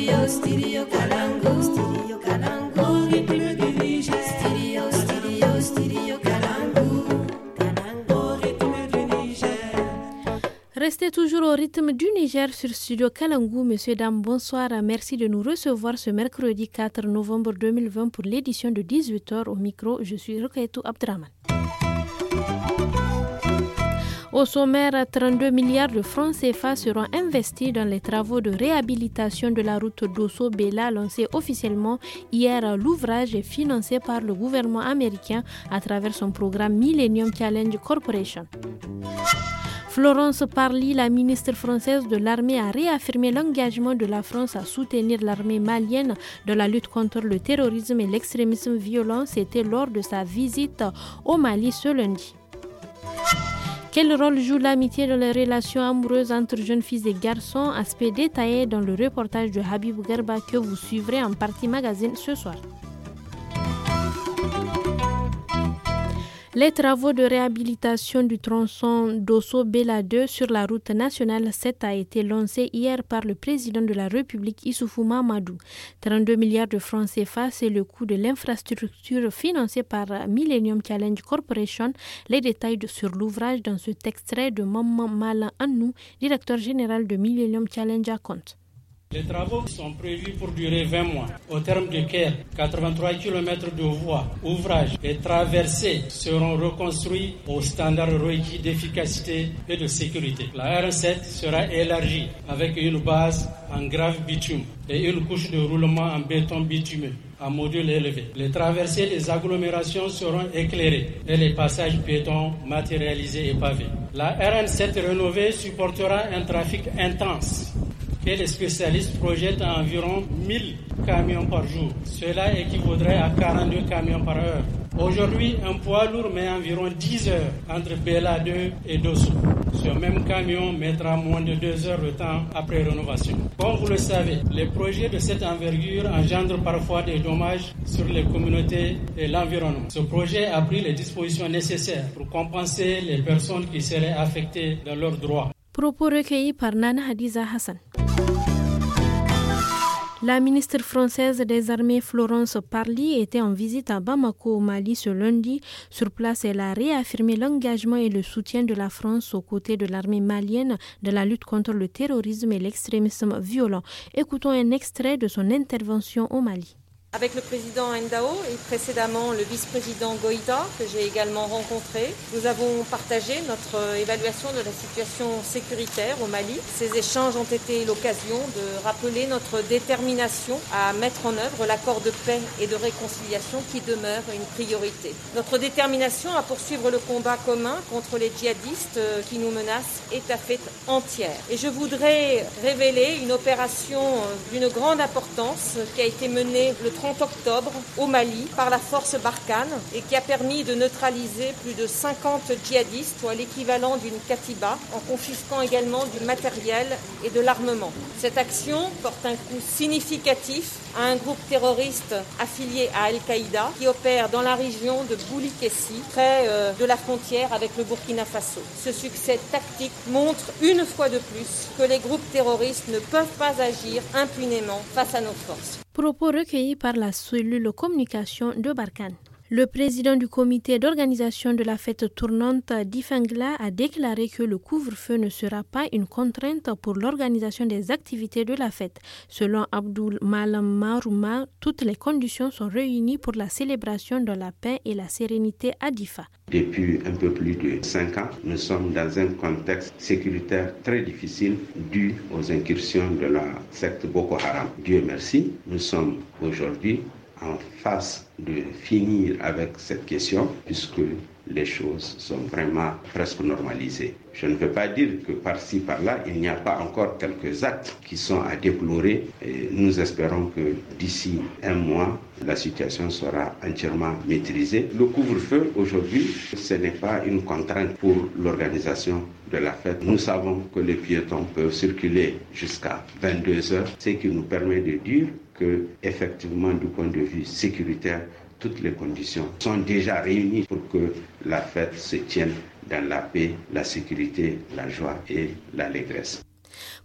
Studio Kalangu. Studio Kalangu. Rythme du Niger. Studio Kalangu. Kalangu. Rythme du Niger. Restez toujours au rythme du Niger sur Studio Kalangu. Messieurs, dames, bonsoir. Merci de nous recevoir ce mercredi 4 novembre 2020 pour l'édition de 18h. Au micro, je suis Rukayetou Abdraman. Au sommaire, 32 milliards de francs CFA seront investis dans les travaux de réhabilitation de la route Dosso-Bela lancée officiellement hier. L'ouvrage est financé par le gouvernement américain à travers son programme Millennium Challenge Corporation. Florence Parly, la ministre française de l'armée, a réaffirmé l'engagement de la France à soutenir l'armée malienne dans la lutte contre le terrorisme et l'extrémisme violent. C'était lors de sa visite au Mali ce lundi. Quel rôle joue l'amitié dans les relations amoureuses entre jeunes filles et garçons? Aspect détaillé dans le reportage de Habib Garba que vous suivrez en partie magazine ce soir. Les travaux de réhabilitation du tronçon Dosso-Bela 2 sur la route nationale 7 a été lancé hier par le président de la République Issoufou Mahamadou. 32 milliards de francs CFA, c'est le coût de l'infrastructure financée par Millennium Challenge Corporation. Les détails sur l'ouvrage dans cet extrait de Maman Malan Annou, directeur général de Millennium Challenge à compte. Les travaux sont prévus pour durer 20 mois, au terme duquel 83 km de voies, ouvrages et traversées seront reconstruits aux standards requis d'efficacité et de sécurité. La R7 sera élargie avec une base en grave bitume et une couche de roulement en béton bitumeux à module élevé. Les traversées des agglomérations seront éclairées et les passages piétons matérialisés et pavés. La RN7 rénovée supportera un trafic intense et les spécialistes projettent environ 1000 camions par jour. Cela équivaudrait à 42 camions par heure. Aujourd'hui, un poids lourd met environ 10 heures entre Bela 2 et Dosso. Ce même camion mettra moins de 2 heures de temps après rénovation. Comme vous le savez, les projets de cette envergure engendrent parfois des dommages sur les communautés et l'environnement. Ce projet a pris les dispositions nécessaires pour compenser les personnes qui seraient affectées dans leurs droits. Propos recueillis par Nana Hadiza Hassan. La ministre française des Armées Florence Parly était en visite à Bamako au Mali ce lundi. Sur place, elle a réaffirmé l'engagement et le soutien de la France aux côtés de l'armée malienne dans la lutte contre le terrorisme et l'extrémisme violent. Écoutons un extrait de son intervention au Mali. Avec le président Ndao et précédemment le vice-président Goïta, que j'ai également rencontré, nous avons partagé notre évaluation de la situation sécuritaire au Mali. Ces échanges ont été l'occasion de rappeler notre détermination à mettre en œuvre l'accord de paix et de réconciliation qui demeure une priorité. Notre détermination à poursuivre le combat commun contre les djihadistes qui nous menacent est à fait entière. Et je voudrais révéler une opération d'une grande importance qui a été menée le 30 octobre au Mali par la force Barkhane et qui a permis de neutraliser plus de 50 djihadistes, soit l'équivalent d'une katiba, en confisquant également du matériel et de l'armement. Cette action porte un coup significatif à un groupe terroriste affilié à Al-Qaïda qui opère dans la région de Boulikessi, près de la frontière avec le Burkina Faso. Ce succès tactique montre une fois de plus que les groupes terroristes ne peuvent pas agir impunément face à nos forces. Propos recueillis par la cellule communication de Barkhane. Le président du comité d'organisation de la fête tournante d'Ifengla a déclaré que le couvre-feu ne sera pas une contrainte pour l'organisation des activités de la fête. Selon Abdul Malam Marouma, toutes les conditions sont réunies pour la célébration de la paix et la sérénité à Difa. Depuis un peu plus de 5 ans, nous sommes dans un contexte sécuritaire très difficile dû aux incursions de la secte Boko Haram. Dieu merci, nous sommes aujourd'hui en phase de finir avec cette question puisque les choses sont vraiment presque normalisées. Je ne veux pas dire que par-ci, par-là, il n'y a pas encore quelques actes qui sont à déplorer. Et nous espérons que d'ici un mois, la situation sera entièrement maîtrisée. Le couvre-feu, aujourd'hui, ce n'est pas une contrainte pour l'organisation de la fête. Nous savons que les piétons peuvent circuler jusqu'à 22 heures, ce qui nous permet de dire que, effectivement, du point de vue sécuritaire, toutes les conditions sont déjà réunies pour que la fête se tienne dans la paix, la sécurité, la joie et l'allégresse.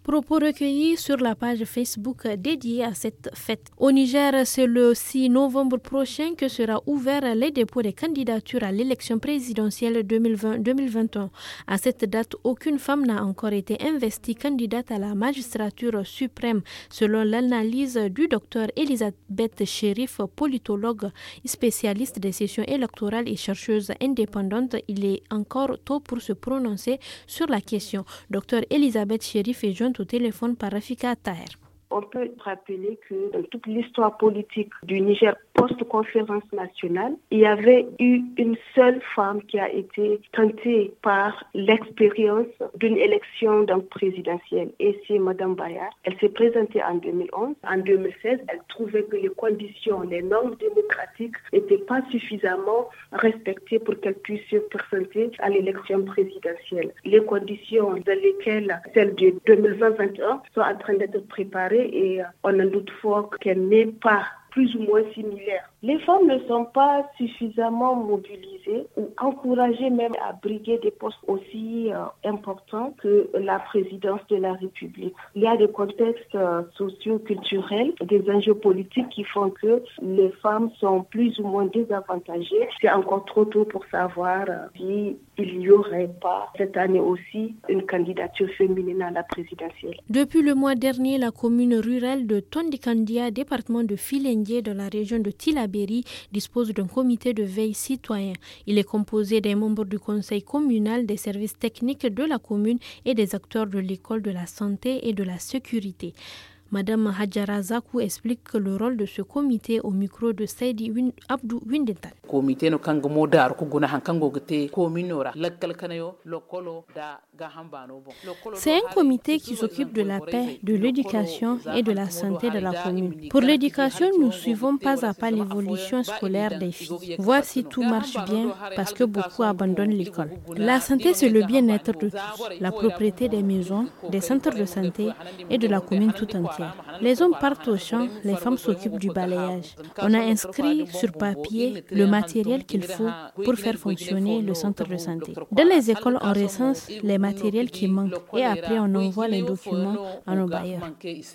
Propos recueillis sur la page Facebook dédiée à cette fête. Au Niger, c'est le 6 novembre prochain que sera ouvert les dépôts des candidatures à l'élection présidentielle 2020-2021. À cette date, aucune femme n'a encore été investie candidate à la magistrature suprême, selon l'analyse du docteur Elisabeth Chérif, politologue, spécialiste des sessions électorales et chercheuse indépendante. Il est encore tôt pour se prononcer sur la question. Docteur Elisabeth Chérif est jointe au téléphone par Rafika Taher. On peut rappeler que dans toute l'histoire politique du Niger post-conférence nationale, il y avait eu une seule femme qui a été tentée par l'expérience d'une élection présidentielle. Et c'est Mme Bayard. Elle s'est présentée en 2011. En 2016, elle trouvait que les conditions, les normes démocratiques n'étaient pas suffisamment respectées pour qu'elle puisse se présenter à l'élection présidentielle. Les conditions dans lesquelles celles de 2020-2021 sont en train d'être préparées et on en doute fort qu'elle n'est pas plus ou moins similaire. Les femmes ne sont pas suffisamment mobilisées ou encouragées même à briguer des postes aussi importants que la présidence de la République. Il y a des contextes socio-culturels, des enjeux politiques qui font que les femmes sont plus ou moins désavantagées. C'est encore trop tôt pour savoir si il n'y aurait pas cette année aussi une candidature féminine à la présidentielle. Depuis le mois dernier, la commune rurale de Tondikandia, département de Filengue, de la région de Tillabéri, dispose d'un comité de veille citoyen. Il est composé des membres du conseil communal, des services techniques de la commune et des acteurs de l'école, de la santé et de la sécurité. Madame Hadjara Zakou explique le rôle de ce comité au micro de Saidi Abdou Windetan. C'est un comité qui s'occupe de la paix, de l'éducation et de la santé de la commune. Pour l'éducation, nous suivons pas à pas l'évolution scolaire des filles, voir si tout marche bien parce que beaucoup abandonnent l'école. La santé, c'est le bien-être de tous, la propriété des maisons, des centres de santé et de la commune tout entière. Les hommes partent au champ, les femmes s'occupent du balayage. On a inscrit sur papier le matériel qu'il faut pour faire fonctionner le centre de santé. Dans les écoles, on recense les matériels qui manquent et après on envoie les documents à nos bailleurs.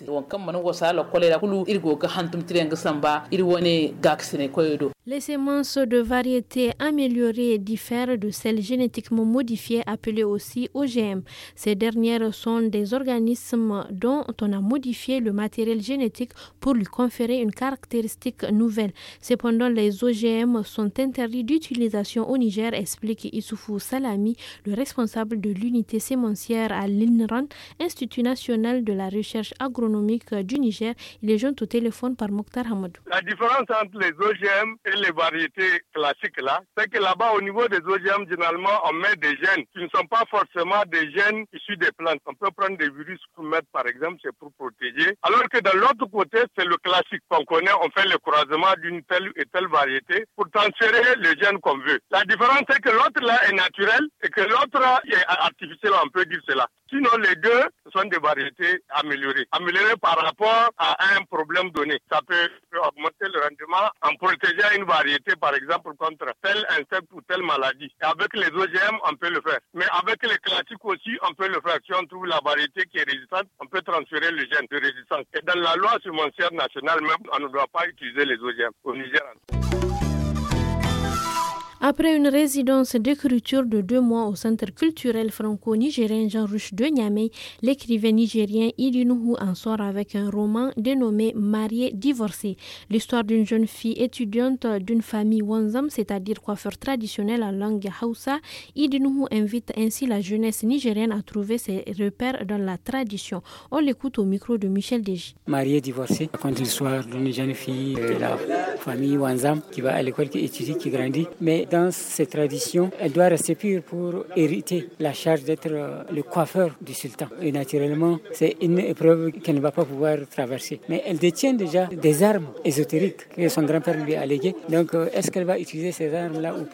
Les semences de variétés améliorées diffèrent de celles génétiquement modifiées appelées aussi OGM. Ces dernières sont des organismes dont on a modifié le matériel génétique pour lui conférer une caractéristique nouvelle. Cependant, les OGM sont interdits d'utilisation au Niger, explique Issoufou Salami, le responsable de l'unité sémencière à l'INRAN, Institut national de la recherche agronomique du Niger. Il est joint au téléphone par Mokhtar Hamadou. La différence entre les OGM et les variétés classiques là, c'est que là-bas au niveau des OGM, généralement on met des gènes qui ne sont pas forcément des gènes issus des plantes. On peut prendre des virus pour mettre par exemple, c'est pour protéger. Alors que de l'autre côté, c'est le classique qu'on connaît, on fait le croisement d'une telle et telle variété pour transférer les gènes qu'on veut. La différence c'est que l'autre là est naturel et que l'autre est artificiel, on peut dire cela. Sinon les deux sont des variétés améliorées. Améliorées par rapport à un problème donné. Ça peut augmenter le rendement en protégeant une variété, par exemple, contre tel insecte ou telle maladie. Et avec les OGM, on peut le faire. Mais avec les classiques aussi, on peut le faire. Si on trouve la variété qui est résistante, on peut transférer le gène de résistance. Et dans la loi semencière nationale même, on ne doit pas utiliser les OGM au Niger. Après une résidence d'écriture de 2 mois au Centre culturel franco-nigérien Jean Rouch de Niamey, l'écrivain nigérien Idi Nuhu en sort avec un roman dénommé Mariée divorcée. L'histoire d'une jeune fille étudiante d'une famille Wanzam, c'est-à-dire coiffeur traditionnel en langue Hausa. Idi Nuhu invite ainsi la jeunesse nigérienne à trouver ses repères dans la tradition. On l'écoute au micro de Michel Deji. Mariée divorcée raconte l'histoire d'une jeune fille de la famille Wanzam qui va à l'école, qui étudie, qui grandit. Mais dans ces traditions, elle doit rester pure pour hériter la charge d'être le coiffeur du sultan. Et naturellement, c'est une épreuve qu'elle ne va pas pouvoir traverser. Mais elle détient déjà des armes ésotériques que son grand-père lui a léguées. Donc, est-ce qu'elle va utiliser ces armes-là ou pas?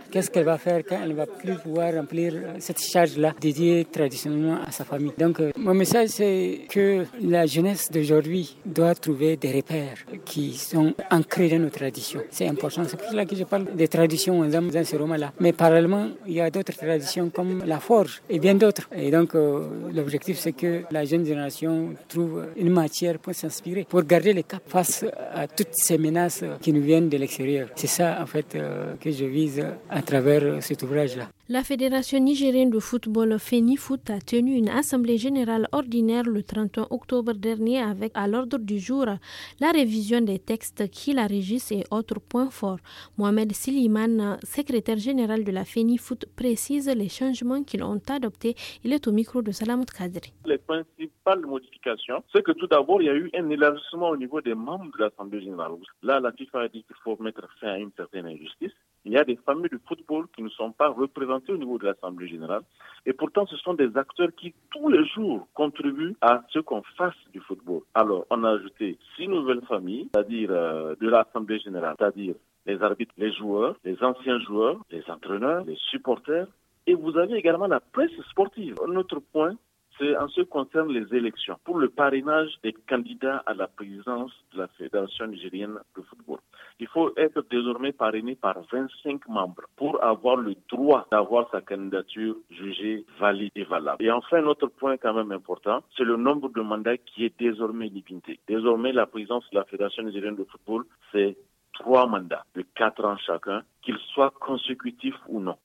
qu'est-ce qu'elle va faire quand elle ne va plus pouvoir remplir cette charge-là dédiée traditionnellement à sa famille. Donc, mon message, c'est que la jeunesse d'aujourd'hui doit trouver des repères qui sont ancrés dans nos traditions. C'est important. C'est pour cela que je parle des traditions dans ce roman-là. Mais parallèlement, il y a d'autres traditions comme la forge et bien d'autres. Et donc, l'objectif, c'est que la jeune génération trouve une matière pour s'inspirer, pour garder le cap face à toutes ces menaces qui nous viennent de l'extérieur. C'est ça, en fait, que je vise à travers cet ouvrage-là. La Fédération nigérienne de football FENIFOOT a tenu une assemblée générale ordinaire le 31 octobre dernier avec à l'ordre du jour la révision des textes qui la régissent et autres points forts. Mohamed Siliman, secrétaire général de la FENIFOOT, précise les changements qu'ils ont adoptés. Il est au micro de Salamot Kadri. Les principales modifications, c'est que tout d'abord, il y a eu un élargissement au niveau des membres de l'Assemblée générale. Là, la FIFA a dit qu'il faut mettre fin à une certaine injustice. Il y a des familles de football qui ne sont pas représentées au niveau de l'Assemblée générale. Et pourtant, ce sont des acteurs qui, tous les jours, contribuent à ce qu'on fasse du football. Alors, on a ajouté 6 nouvelles familles, c'est-à-dire de l'Assemblée générale, c'est-à-dire les arbitres, les joueurs, les anciens joueurs, les entraîneurs, les supporters. Et vous avez également la presse sportive. Un autre point, c'est en ce qui concerne les élections, pour le parrainage des candidats à la présidence de la Fédération nigérienne de football. Il faut être désormais parrainé par 25 membres pour avoir le droit d'avoir sa candidature jugée valide et valable. Et enfin, un autre point quand même important, c'est le nombre de mandats qui est désormais limité. Désormais, la présidence de la Fédération nigérienne de football, c'est 3 mandats de 4 ans chacun, qu'ils soient consécutifs ou non.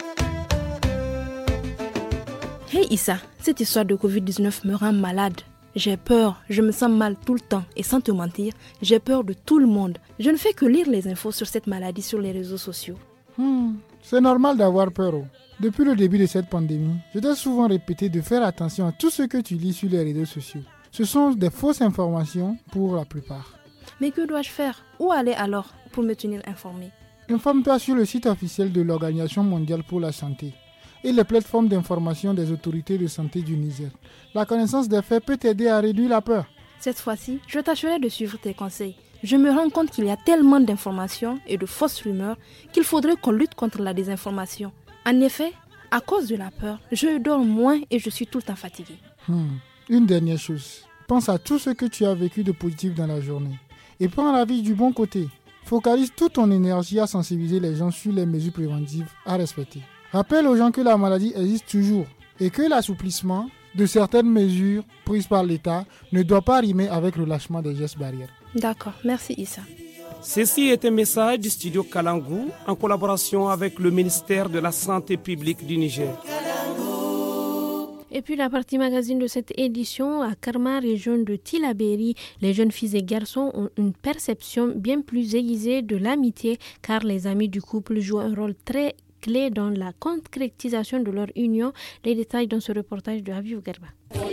Hey Issa, cette histoire de Covid-19 me rend malade. J'ai peur, je me sens mal tout le temps et sans te mentir, j'ai peur de tout le monde. Je ne fais que lire les infos sur cette maladie sur les réseaux sociaux. C'est normal d'avoir peur. Depuis le début de cette pandémie, je t'ai souvent répété de faire attention à tout ce que tu lis sur les réseaux sociaux. Ce sont des fausses informations pour la plupart. Mais que dois-je faire? Où aller alors pour me tenir informé? Informe-toi sur le site officiel de l'Organisation mondiale pour la santé et les plateformes d'information des autorités de santé du Niger. La connaissance des faits peut t'aider à réduire la peur. Cette fois-ci, je tâcherai de suivre tes conseils. Je me rends compte qu'il y a tellement d'informations et de fausses rumeurs qu'il faudrait qu'on lutte contre la désinformation. En effet, à cause de la peur, je dors moins et je suis tout le temps fatigué. Une dernière chose, pense à tout ce que tu as vécu de positif dans la journée et prends la vie du bon côté. Focalise toute ton énergie à sensibiliser les gens sur les mesures préventives à respecter. Rappelle aux gens que la maladie existe toujours et que l'assouplissement de certaines mesures prises par l'État ne doit pas rimer avec le lâchement des gestes barrières. D'accord, merci Issa. Ceci est un message du studio Kalangu en collaboration avec le ministère de la Santé publique du Niger. Et puis la partie magazine de cette édition, à Karma, région de Tillabéri, les jeunes filles et garçons ont une perception bien plus aiguisée de l'amitié car les amis du couple jouent un rôle très clé dans la concrétisation de leur union. Les détails dans ce reportage de Habib Garba.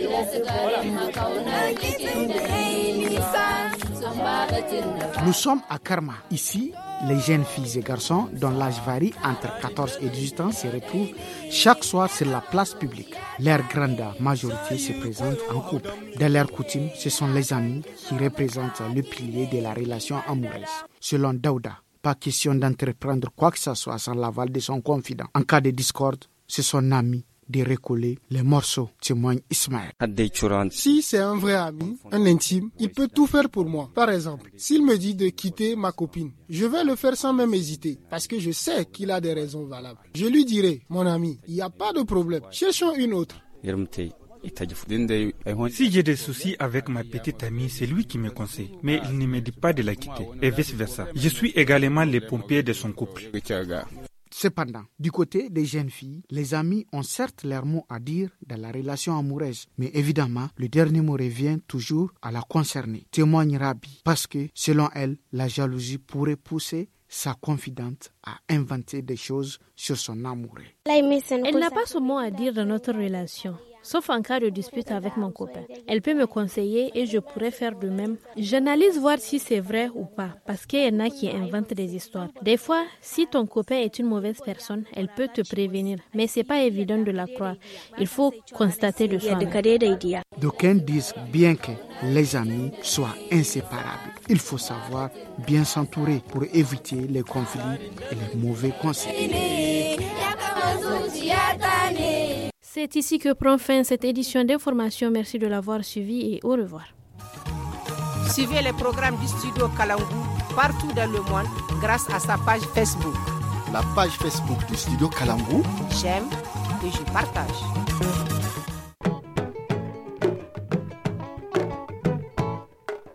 Nous sommes à Karma. Ici, les jeunes filles et garçons dont l'âge varie entre 14 et 18 ans se retrouvent chaque soir sur la place publique. Leur grande majorité se présente en couple. Dans leur coutume, ce sont les amis qui représentent le pilier de la relation amoureuse. Selon Daouda, pas question d'entreprendre quoi que ce soit sans l'aval de son confident. En cas de discorde, c'est son ami de recoller les morceaux, témoigne Ismaël. Si c'est un vrai ami, un intime, il peut tout faire pour moi. Par exemple, s'il me dit de quitter ma copine, je vais le faire sans même hésiter parce que je sais qu'il a des raisons valables. Je lui dirai, mon ami, il n'y a pas de problème, cherchons une autre. Si j'ai des soucis avec ma petite amie, c'est lui qui me conseille. Mais il ne me dit pas de la quitter, et vice-versa. Je suis également le pompier de son couple. Cependant, du côté des jeunes filles, les amis ont certes leur mot à dire dans la relation amoureuse. Mais évidemment, le dernier mot revient toujours à la concernée, témoigne Rabi. Parce que, selon elle, la jalousie pourrait pousser sa confidente à inventer des choses sur son amoureux. Elle n'a pas son mot à dire dans notre relation, sauf en cas de dispute avec mon copain. Elle peut me conseiller et je pourrais faire de même. J'analyse voir si c'est vrai ou pas, parce qu'il y en a qui inventent des histoires. Des fois, si ton copain est une mauvaise personne, elle peut te prévenir, mais c'est pas évident de la croire. Il faut constater de soi-même. D'aucuns disent bien que les amis soient inséparables. Il faut savoir bien s'entourer pour éviter les conflits et les mauvais conseils. C'est ici que prend fin cette édition d'information. Merci de l'avoir suivi et au revoir. Suivez les programmes du studio Kalangu partout dans le monde grâce à sa page Facebook. La page Facebook du studio Kalangu. J'aime et je partage.